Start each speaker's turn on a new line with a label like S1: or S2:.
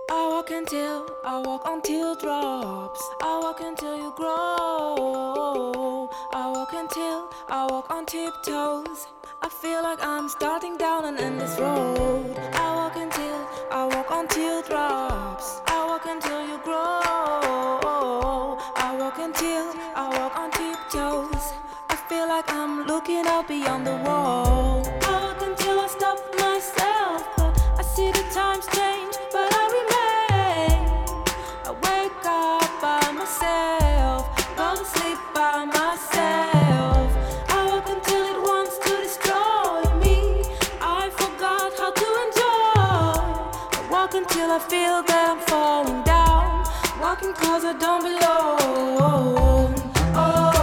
S1: I walk until drops. I walk until you grow. I walk on tiptoes. I feel like I'm starting down an endless road. I walk until drops. I walk until you grow. I walk on tiptoes. I feel like I'm looking out beyond the wall. I walk until I stop myself, but I see the times change, but I remain. I wake up by myself, go to sleep by myself. I walk until it wants to destroy me. I forgot how to enjoy. I walk until I feel that I'm falling down, walking 'cause I don't belong. Oh.